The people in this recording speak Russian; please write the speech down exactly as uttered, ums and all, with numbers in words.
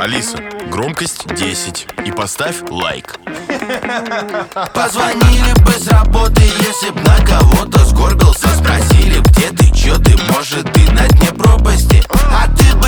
Алиса, громкость десять и поставь лайк. Позвонили бы с работы, если б на кого-то сгорбился. Спросили, где ты, чё ты, может ты на дне пропасти. А ты